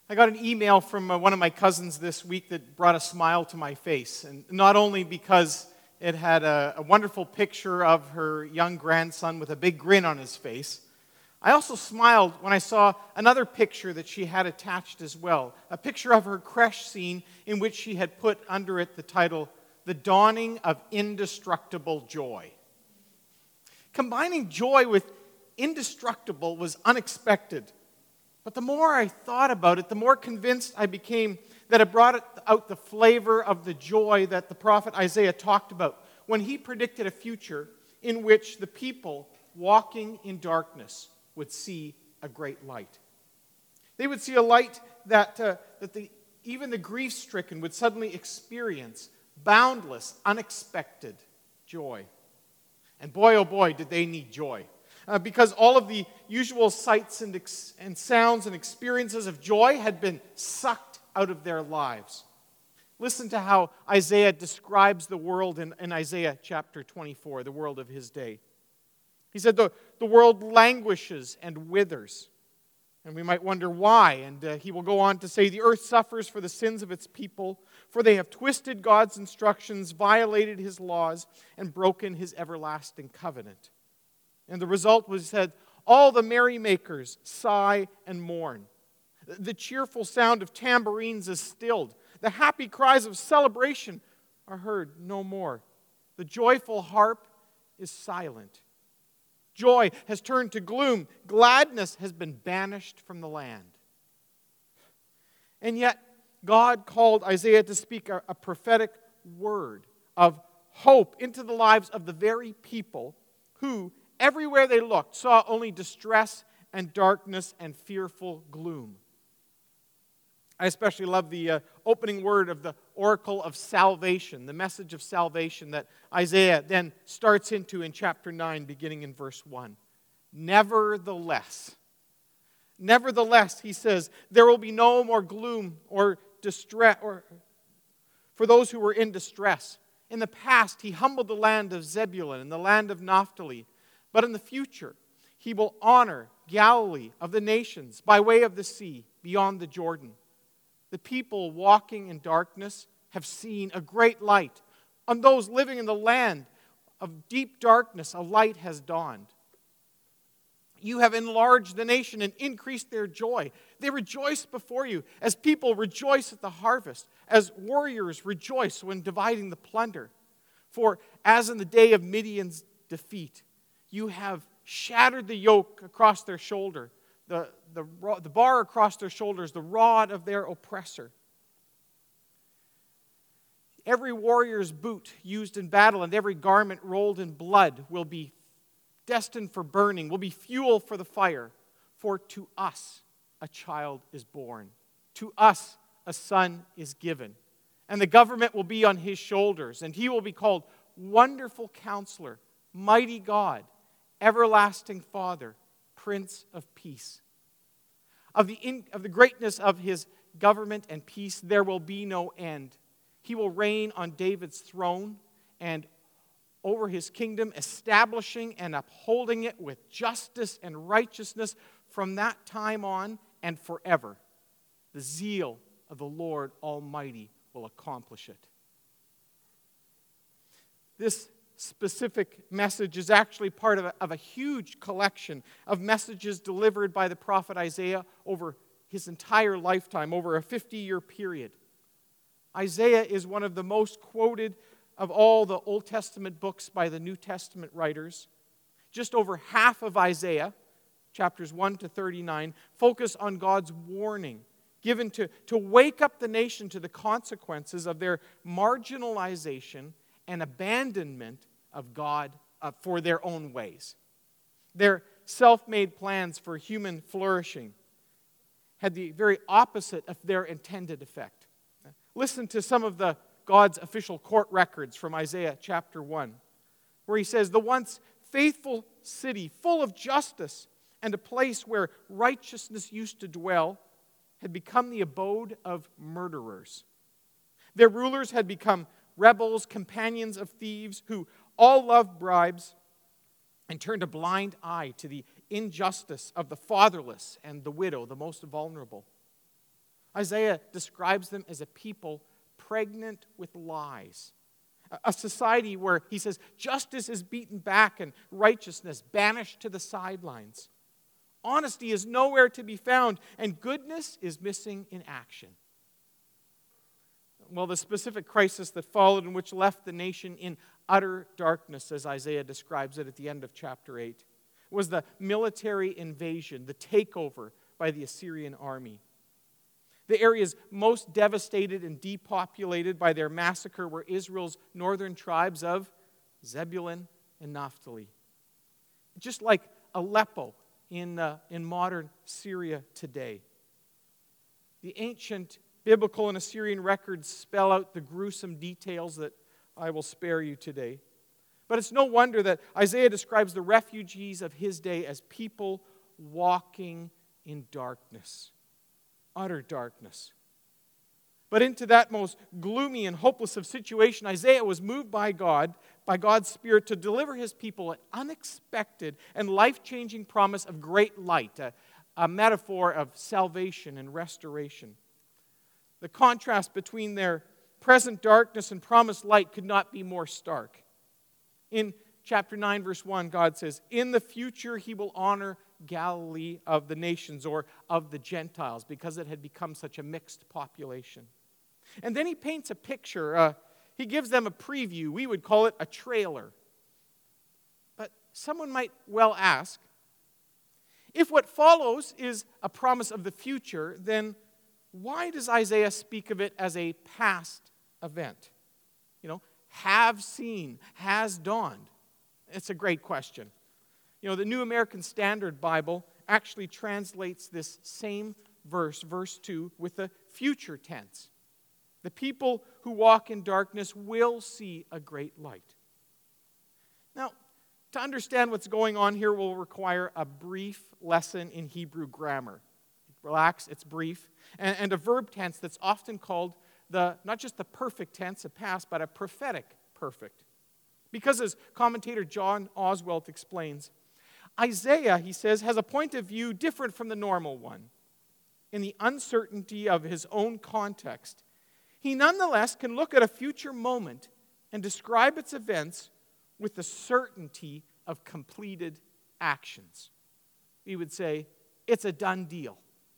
I got an email from one of my cousins this week that brought a smile to my face. And not only because it had a wonderful picture of her young grandson with a big grin on his face, I also smiled when I saw another picture that she had attached as well. A picture of her creche scene in which she had put under it the title, "The Dawning of Indestructible Joy." Combining joy with indestructible was unexpected. But the more I thought about it, the more convinced I became that it brought out the flavor of the joy that the prophet Isaiah talked about when he predicted a future in which the people walking in darkness would see a great light. They would see a light that even the grief-stricken would suddenly experience boundless, unexpected joy. And boy, oh boy, did they need joy. Because all of the usual sights and sounds and experiences of joy had been sucked out of their lives. Listen to how Isaiah describes the world in Isaiah chapter 24, the world of his day. He said, the world languishes and withers. And we might wonder why. And he will go on to say, the earth suffers for the sins of its people, for they have twisted God's instructions, violated his laws, and broken his everlasting covenant. And the result was said, all the merrymakers sigh and mourn. The cheerful sound of tambourines is stilled. The happy cries of celebration are heard no more. The joyful harp is silent. Joy has turned to gloom. Gladness has been banished from the land. And yet, God called Isaiah to speak a prophetic word of hope into the lives of the very people who, everywhere they looked, saw only distress and darkness and fearful gloom. I especially love the opening word of the oracle of salvation, the message of salvation that Isaiah then starts into in chapter 9, beginning in verse 1. Nevertheless, he says, there will be no more gloom or distress for those who were in distress. In the past, he humbled the land of Zebulun and the land of Naphtali. But in the future, he will honor Galilee of the nations by way of the sea beyond the Jordan. The people walking in darkness have seen a great light. On those living in the land of deep darkness, a light has dawned. You have enlarged the nation and increased their joy. They rejoice before you as people rejoice at the harvest, as warriors rejoice when dividing the plunder. For as in the day of Midian's defeat, you have shattered the yoke across their shoulder, the bar across their shoulders, the rod of their oppressor. Every warrior's boot used in battle and every garment rolled in blood will be destined for burning, will be fuel for the fire. For to us a child is born. To us a son is given. And the government will be on his shoulders. And he will be called Wonderful Counselor, Mighty God, Everlasting Father, Prince of Peace. Of the greatness of his government and peace there will be no end. He will reign on David's throne and over his kingdom, establishing and upholding it with justice and righteousness from that time on and forever. The zeal of the Lord Almighty will accomplish it. This specific message is actually part of a huge collection of messages delivered by the prophet Isaiah over his entire lifetime, over a 50-year period. Isaiah is one of the most quoted of all the Old Testament books by the New Testament writers. Just over half of Isaiah, chapters 1 to 39, focus on God's warning given to wake up the nation to the consequences of their marginalization and abandonment of God for their own ways. Their self-made plans for human flourishing had the very opposite of their intended effect. Listen to some of God's official court records from Isaiah chapter 1, where he says, the once faithful city, full of justice, and a place where righteousness used to dwell, had become the abode of murderers. Their rulers had become rebels, companions of thieves, who all loved bribes and turned a blind eye to the injustice of the fatherless and the widow, the most vulnerable. Isaiah describes them as a people pregnant with lies. A society where, he says, justice is beaten back and righteousness banished to the sidelines. Honesty is nowhere to be found, and goodness is missing in action. Well, the specific crisis that followed and which left the nation in utter darkness, as Isaiah describes it at the end of chapter 8, was the military invasion, the takeover by the Assyrian army. The areas most devastated and depopulated by their massacre were Israel's northern tribes of Zebulun and Naphtali. Just like Aleppo in modern Syria today. The ancient biblical and Assyrian records spell out the gruesome details that I will spare you today. But it's no wonder that Isaiah describes the refugees of his day as people walking in darkness. Utter darkness. But into that most gloomy and hopeless of situation, Isaiah was moved by God, by God's Spirit, to deliver his people an unexpected and life-changing promise of great light, a metaphor of salvation and restoration. The contrast between their present darkness and promised light could not be more stark. In chapter 9, verse 1, God says, "In the future he will honor Galilee of the nations," or of the Gentiles, because it had become such a mixed population. And then he paints a picture. He gives them a preview. We would call it a trailer. But someone might well ask, if what follows is a promise of the future, then why does Isaiah speak of it as a past event? Have seen, has dawned. It's a great question. The New American Standard Bible actually translates this same verse, verse 2, with the future tense. The people who walk in darkness will see a great light. Now, to understand what's going on here will require a brief lesson in Hebrew grammar. Relax, it's brief. And a verb tense that's often called not just the perfect tense, a past, but a prophetic perfect. Because as commentator John Oswalt explains, Isaiah, he says, has a point of view different from the normal one. In the uncertainty of his own context, he nonetheless can look at a future moment and describe its events with the certainty of completed actions. He would say, it's a done deal.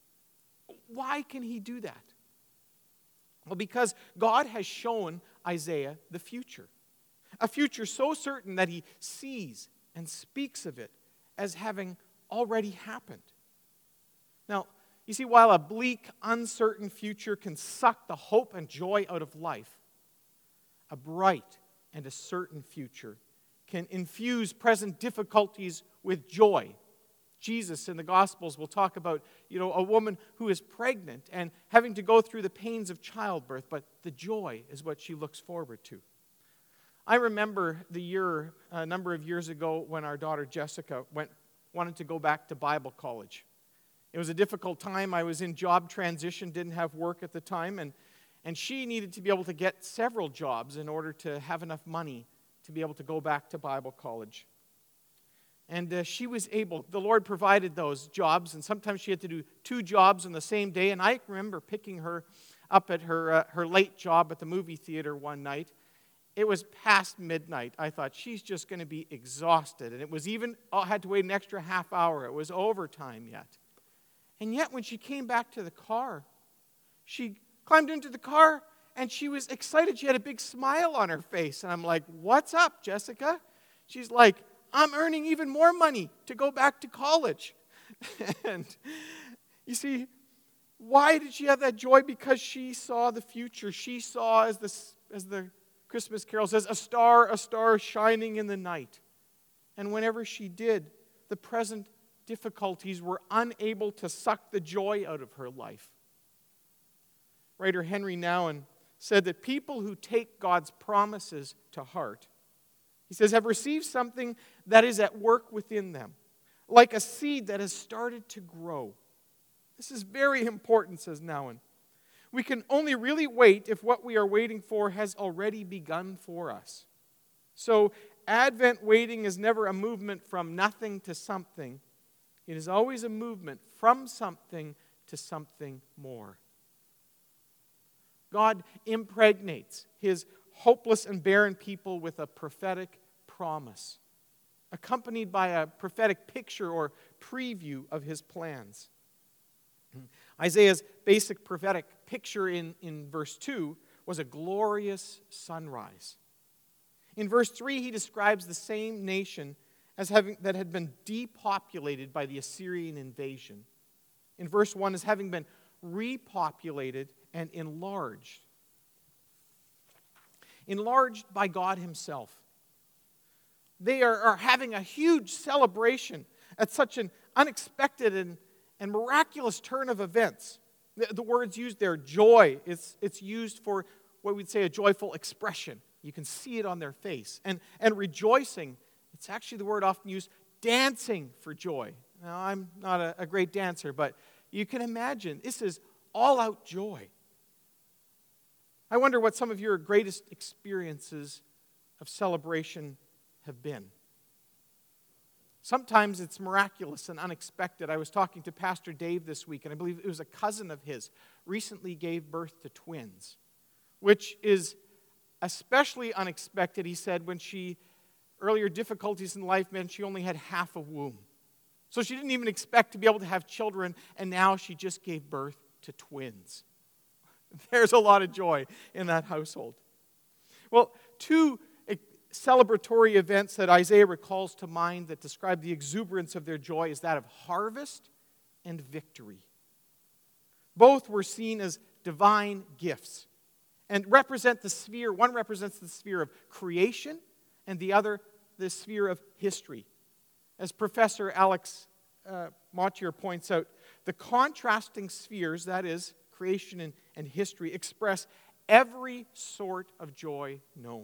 Why can he do that? Well, because God has shown Isaiah the future. A future so certain that he sees and speaks of it as having already happened. Now, you see, while a bleak, uncertain future can suck the hope and joy out of life, a bright and a certain future can infuse present difficulties with joy. Jesus in the Gospels will talk about, a woman who is pregnant and having to go through the pains of childbirth, but the joy is what she looks forward to. I remember a number of years ago, when our daughter Jessica wanted to go back to Bible college. It was a difficult time. I was in job transition, didn't have work at the time, and she needed to be able to get several jobs in order to have enough money to be able to go back to Bible college. And she was able. The Lord provided those jobs, and sometimes she had to do 2 jobs on the same day. And I remember picking her up at her late job at the movie theater one night. It was past midnight. I thought, she's just going to be exhausted. And it was even, had to wait an extra half hour. It was overtime yet. And yet when she came back to the car, she climbed into the car and she was excited. She had a big smile on her face. And I'm like, what's up, Jessica? She's like, I'm earning even more money to go back to college. And you see, why did she have that joy? Because she saw the future. She saw, as the Christmas carol says, a star shining in the night. And whenever she did, the present difficulties were unable to suck the joy out of her life. Writer Henry Nouwen said that people who take God's promises to heart, he says, have received something that is at work within them, like a seed that has started to grow. This is very important, says Nouwen. We can only really wait if what we are waiting for has already begun for us. So, Advent waiting is never a movement from nothing to something. It is always a movement from something to something more. God impregnates his hopeless and barren people with a prophetic promise, accompanied by a prophetic picture or preview of his plans. Isaiah's basic prophetic picture in verse 2 was a glorious sunrise. In verse 3, he describes the same nation that had been depopulated by the Assyrian invasion. In verse 1, as having been repopulated and enlarged. Enlarged by God himself. They are having a huge celebration at such an unexpected and miraculous turn of events. The word's used there, joy. It's used for what we'd say a joyful expression. You can see it on their face. And rejoicing, it's actually the word often used, dancing for joy. Now, I'm not a great dancer, but you can imagine this is all-out joy. I wonder what some of your greatest experiences of celebration have been. Sometimes it's miraculous and unexpected. I was talking to Pastor Dave this week, and I believe it was a cousin of his recently gave birth to twins, which is especially unexpected, he said, when earlier difficulties in life meant she only had half a womb. So she didn't even expect to be able to have children, and now she just gave birth to twins. There's a lot of joy in that household. Well, two celebratory events that Isaiah recalls to mind that describe the exuberance of their joy is that of harvest and victory. Both were seen as divine gifts and represent the sphere. One represents the sphere of creation and the other the sphere of history. As Professor Alex Mottier points out, the contrasting spheres, that is, creation and history, express every sort of joy known.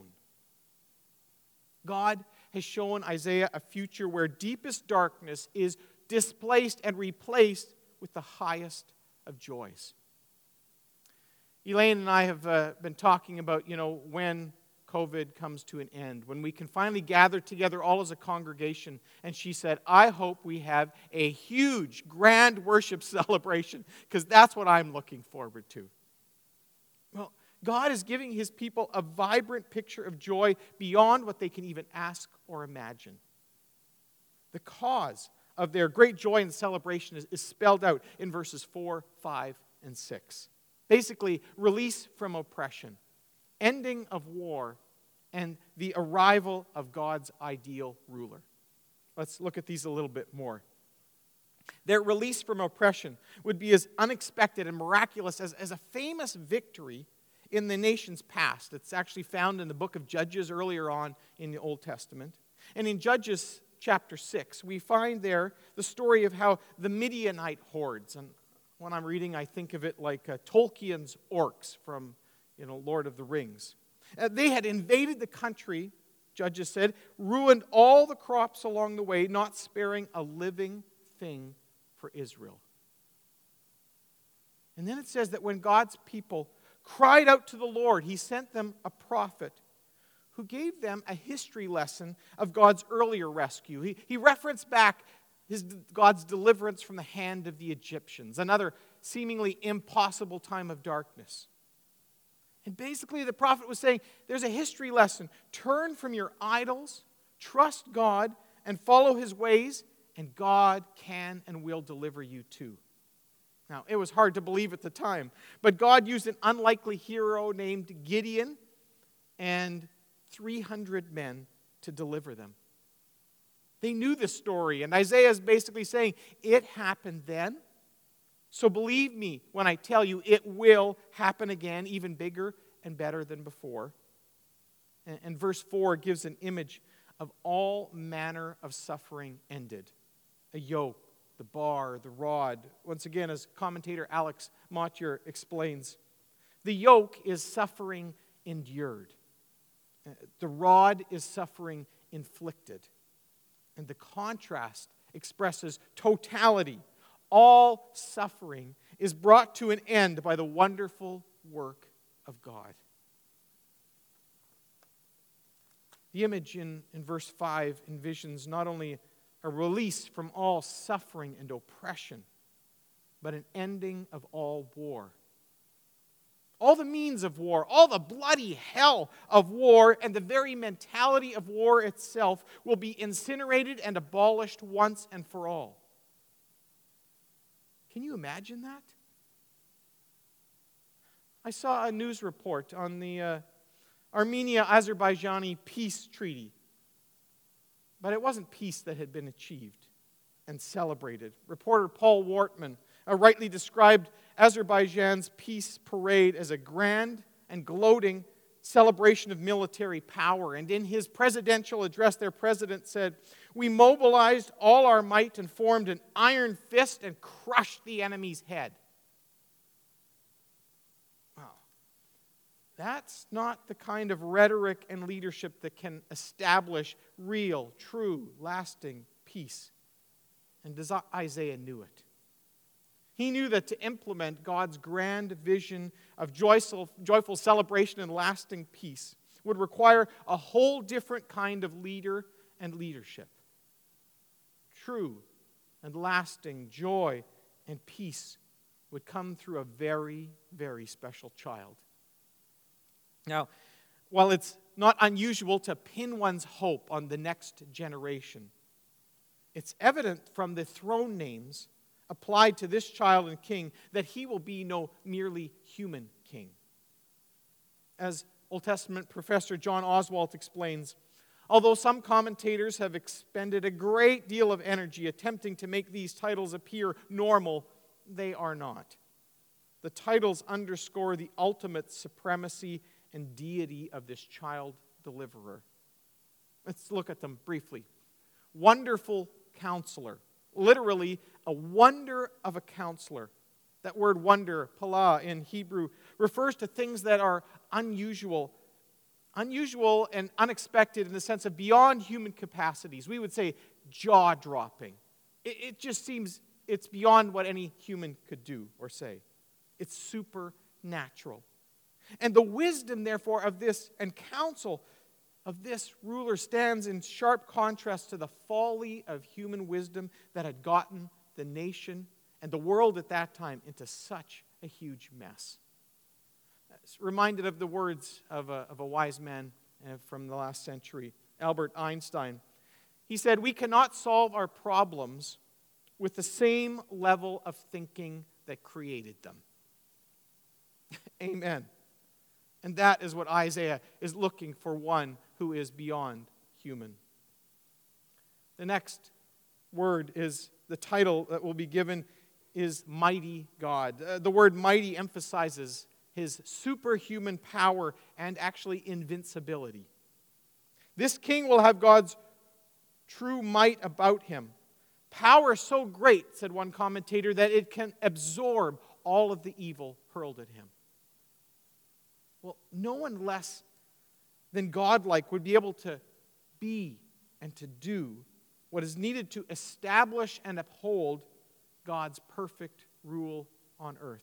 God has shown Isaiah a future where deepest darkness is displaced and replaced with the highest of joys. Elaine and I have been talking about, when COVID comes to an end, when we can finally gather together all as a congregation. And she said, I hope we have a huge, grand worship celebration, because that's what I'm looking forward to. Well, God is giving his people a vibrant picture of joy beyond what they can even ask or imagine. The cause of their great joy and celebration is spelled out in verses 4, 5, and 6. Basically, release from oppression, ending of war, and the arrival of God's ideal ruler. Let's look at these a little bit more. Their release from oppression would be as unexpected and miraculous as a famous victory in the nation's past. It's actually found in the book of Judges earlier on in the Old Testament. And in Judges chapter 6, we find there the story of how the Midianite hordes, and when I'm reading, I think of it like Tolkien's orcs from Lord of the Rings. They had invaded the country, Judges said, ruined all the crops along the way, not sparing a living thing for Israel. And then it says that when God's people cried out to the Lord, he sent them a prophet who gave them a history lesson of God's earlier rescue. He referenced back God's deliverance from the hand of the Egyptians, another seemingly impossible time of darkness. And basically the prophet was saying, there's a history lesson. Turn from your idols, trust God, and follow his ways, and God can and will deliver you too. Now, it was hard to believe at the time, but God used an unlikely hero named Gideon and 300 men to deliver them. They knew this story, and Isaiah is basically saying, it happened then, so believe me when I tell you it will happen again, even bigger and better than before. And verse 4 gives an image of all manner of suffering ended. A yoke, the bar, the rod. Once again, as commentator Alex Mottier explains, the yoke is suffering endured. The rod is suffering inflicted. And the contrast expresses totality. All suffering is brought to an end by the wonderful work of God. The image in verse 5 envisions not only a release from all suffering and oppression, but an ending of all war. all the means of war, all the bloody hell of war, and the very mentality of war itself will be incinerated and abolished once and for all. Can you imagine that? I saw a news report on the Armenia-Azerbaijani peace treaty, but it wasn't peace that had been achieved and celebrated. Reporter Paul Wortman rightly described Azerbaijan's peace parade as a grand and gloating celebration of military power. And in his presidential address, their president said, "We mobilized all our might and formed an iron fist and crushed the enemy's head." Wow. That's not the kind of rhetoric and leadership that can establish real, true, lasting peace. And Isaiah knew it. He knew that to implement God's grand vision of joyful celebration and lasting peace would require a whole different kind of leader and leadership. True and lasting joy and peace would come through a very, very special child. Now, while it's not unusual to pin one's hope on the next generation, it's evident from the throne names applied to this child and king that he will be no merely human king. As Old Testament professor John Oswalt explains, although some commentators have expended a great deal of energy attempting to make these titles appear normal, they are not. The titles underscore the ultimate supremacy and deity of this child deliverer. Let's look at them briefly. Wonderful Counselor. Literally, a wonder of a counselor. That word wonder, pala in Hebrew, refers to things that are unusual and unexpected in the sense of beyond human capacities. We would say jaw-dropping. It just seems it's beyond what any human could do or say. It's supernatural. And the wisdom, therefore, of this and counsel of this ruler stands in sharp contrast to the folly of human wisdom that had gotten the nation and the world at that time into such a huge mess. It's reminded of the words of a wise man from the last century, Albert Einstein. He said, "We cannot solve our problems with the same level of thinking that created them." Amen. And that is what Isaiah is looking for, one who is beyond human. The next word is the title that will be given is Mighty God. The word mighty emphasizes his superhuman power and actually invincibility. This king will have God's true might about him. Power so great, said one commentator, that it can absorb all of the evil hurled at him. Well, no one less than godlike would be able to be and to do what is needed to establish and uphold God's perfect rule on earth.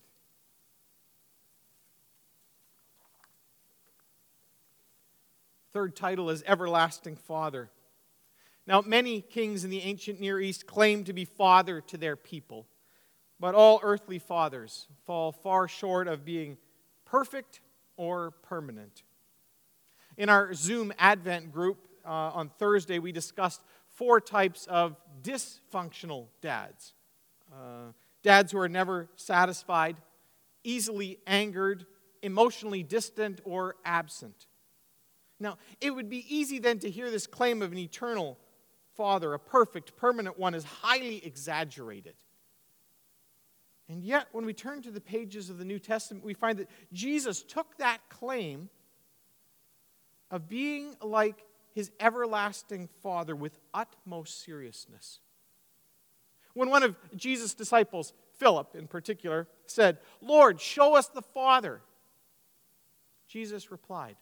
Third title is Everlasting Father. Now, many kings in the ancient Near East claim to be father to their people, but all earthly fathers fall far short of being perfect or permanent. In our Zoom Advent group on Thursday, we discussed 4 types of dysfunctional dads. Dads who are never satisfied, easily angered, emotionally distant, or absent. Now, it would be easy then to hear this claim of an eternal father, a perfect, permanent one, is highly exaggerated. And yet, when we turn to the pages of the New Testament, we find that Jesus took that claim of being like his everlasting Father with utmost seriousness. When one of Jesus' disciples, Philip in particular, said, "Lord, show us the Father," Jesus replied,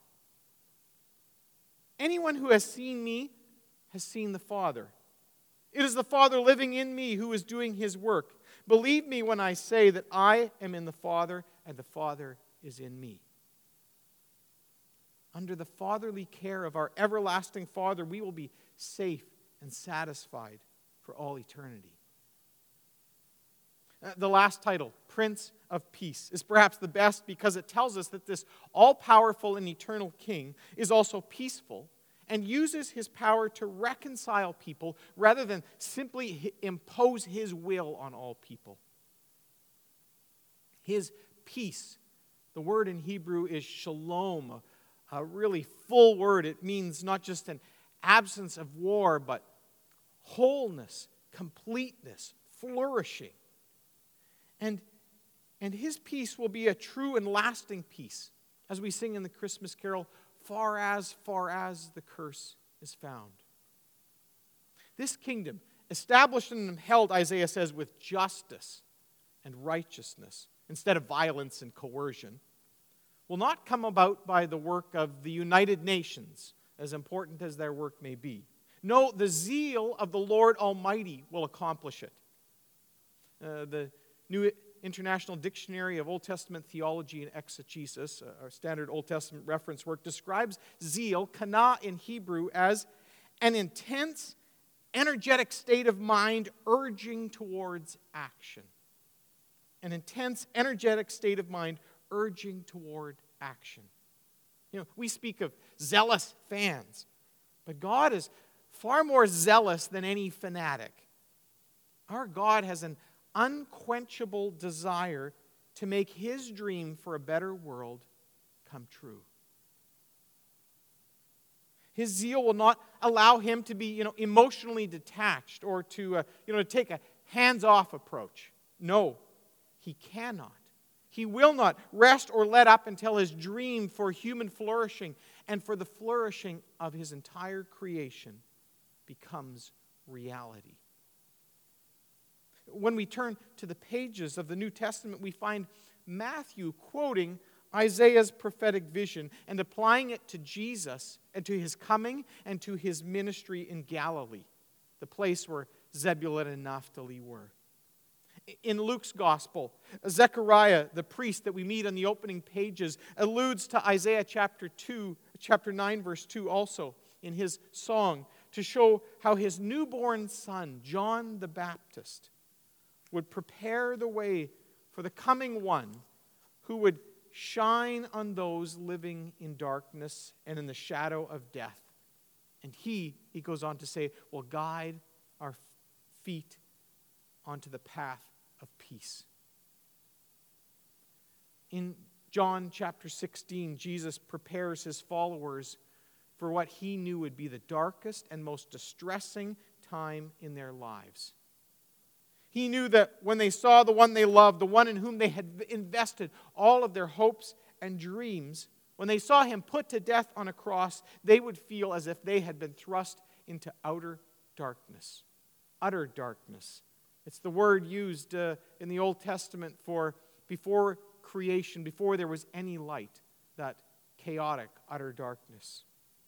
"Anyone who has seen me has seen the Father. It is the Father living in me who is doing his work. Believe me when I say that I am in the Father and the Father is in me." Under the fatherly care of our everlasting Father, we will be safe and satisfied for all eternity. The last title, Prince of Peace, is perhaps the best because it tells us that this all-powerful and eternal king is also peaceful and uses his power to reconcile people rather than simply impose his will on all people. His peace, the word in Hebrew is shalom, a really full word. It means not just an absence of war, but wholeness, completeness, flourishing. And his peace will be a true and lasting peace, as we sing in the Christmas carol, far as the curse is found. This kingdom, established and held, Isaiah says, with justice and righteousness, instead of violence and coercion, will not come about by the work of the United Nations, as important as their work may be. No, the zeal of the Lord Almighty will accomplish it. The New International Dictionary of Old Testament Theology and Exegesis, our standard Old Testament reference work, describes zeal, kana in Hebrew, as an intense, energetic state of mind urging towards action. An intense, energetic state of mind urging toward action. We speak of zealous fans, but God is far more zealous than any fanatic. Our God has an unquenchable desire to make his dream for a better world come true. His zeal will not allow him to be, emotionally detached or to take a hands-off approach. No, he cannot. He will not rest or let up until his dream for human flourishing and for the flourishing of his entire creation becomes reality. When we turn to the pages of the New Testament, we find Matthew quoting Isaiah's prophetic vision and applying it to Jesus and to his coming and to his ministry in Galilee, the place where Zebulun and Naphtali were. In Luke's gospel, Zechariah, the priest that we meet on the opening pages, alludes to Isaiah chapter 9, verse 2 also in his song to show how his newborn son, John the Baptist, would prepare the way for the coming one who would shine on those living in darkness and in the shadow of death. And he goes on to say, will guide our feet onto the path of peace. In John chapter 16, Jesus prepares his followers for what he knew would be the darkest and most distressing time in their lives. He knew that when they saw the one they loved, the one in whom they had invested all of their hopes and dreams, when they saw him put to death on a cross, they would feel as if they had been thrust into outer darkness. Utter darkness. It's the word used in the Old Testament for before creation, before there was any light, that chaotic, utter darkness.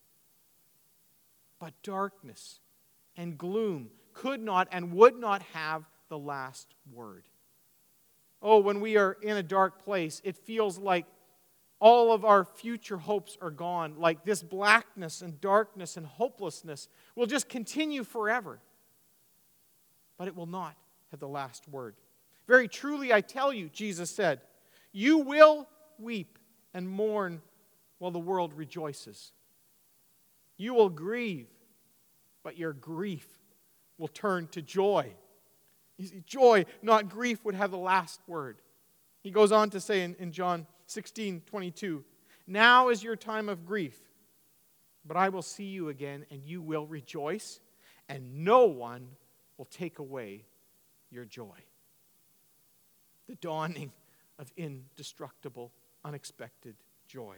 But darkness and gloom could not and would not have the last word. Oh, when we are in a dark place, it feels like all of our future hopes are gone, like this blackness and darkness and hopelessness will just continue forever. But it will not have the last word. Very truly, I tell you, Jesus said, you will weep and mourn while the world rejoices. You will grieve, but your grief will turn to joy. You see, joy, not grief, would have the last word. He goes on to say in John 16:22, now is your time of grief, but I will see you again, and you will rejoice, and no one will take away your joy. The dawning of indestructible, unexpected joy.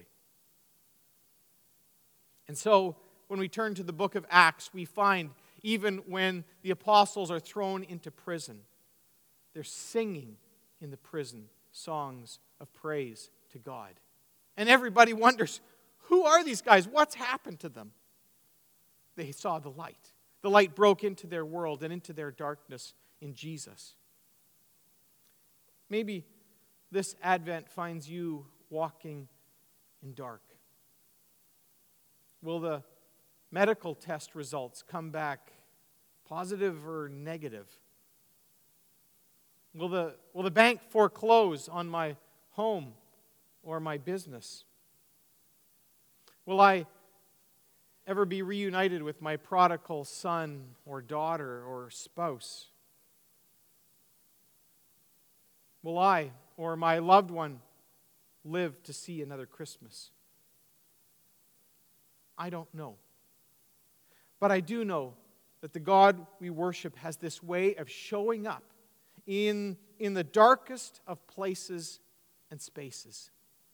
And so, when we turn to the book of Acts, we find even when the apostles are thrown into prison, they're singing in the prison songs of praise to God. And everybody wonders, who are these guys? What's happened to them? They saw the light. The light broke into their world and into their darkness in Jesus. Maybe this Advent finds you walking in dark. Will the medical test results come back positive or negative? Will the bank foreclose on my home or my business? Will I ever be reunited with my prodigal son or daughter or spouse? Will I or my loved one live to see another Christmas? I don't know. But I do know that the God we worship has this way of showing up in the darkest of places and spaces.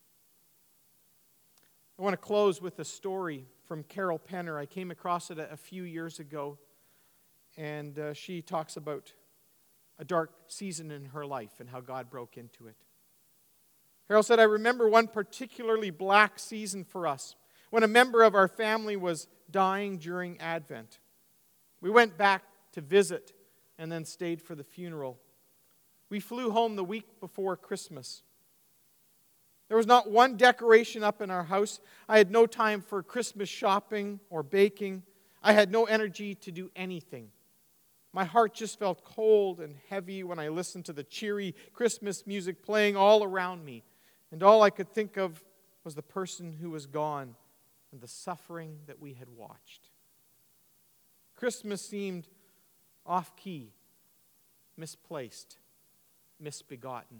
I want to close with a story from Carol Penner. I came across it a few years ago, and she talks about a dark season in her life and how God broke into it. Carol said, "I remember one particularly black season for us, when a member of our family was dying during Advent. We went back to visit and then stayed for the funeral. We flew home the week before Christmas. There was not one decoration up in our house. I had no time for Christmas shopping or baking. I had no energy to do anything. My heart just felt cold and heavy when I listened to the cheery Christmas music playing all around me, and all I could think of was the person who was gone and the suffering that we had watched. Christmas seemed off-key, misplaced, misbegotten.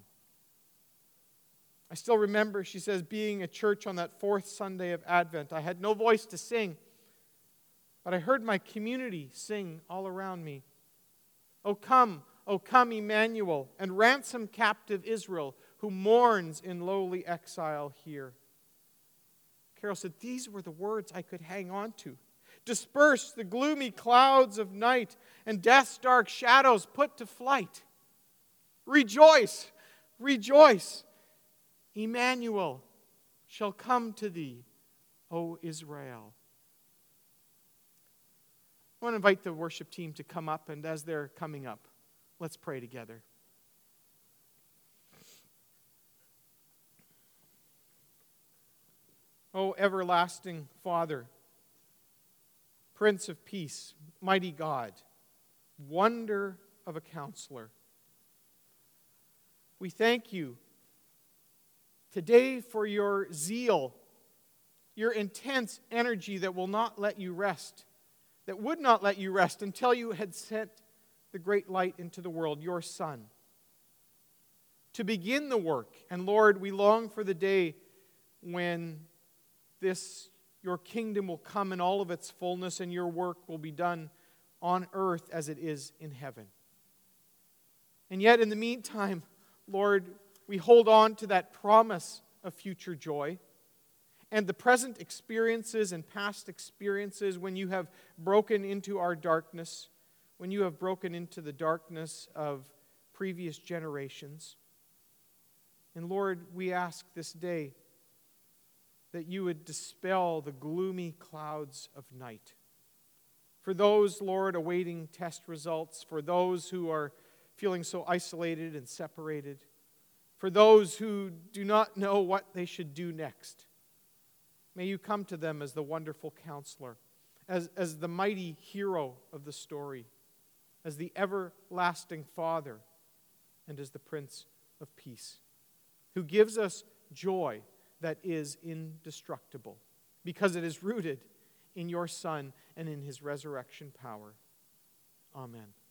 I still remember," she says, "being at church on that fourth Sunday of Advent. I had no voice to sing, but I heard my community sing all around me. O come, Emmanuel, and ransom captive Israel, who mourns in lowly exile here." Carol said, "These were the words I could hang on to. Disperse the gloomy clouds of night, and death's dark shadows put to flight. Rejoice, rejoice. Emmanuel shall come to thee, O Israel." I want to invite the worship team to come up, and as they're coming up, let's pray together. O everlasting Father, Prince of Peace, mighty God, wonder of a counselor, we thank you today for your zeal, your intense energy that will not let you rest, that would not let you rest until you had sent the great light into the world, your Son, to begin the work. And Lord, we long for the day when your kingdom will come in all of its fullness and your work will be done on earth as it is in heaven. And yet in the meantime, Lord, we hold on to that promise of future joy and the present experiences and past experiences when you have broken into our darkness, when you have broken into the darkness of previous generations. And Lord, we ask this day that you would dispel the gloomy clouds of night. For those, Lord, awaiting test results, for those who are feeling so isolated and separated, for those who do not know what they should do next, may you come to them as the wonderful counselor, as the mighty hero of the story, as the everlasting Father, and as the Prince of Peace, who gives us joy that is indestructible, because it is rooted in your Son and in his resurrection power. Amen.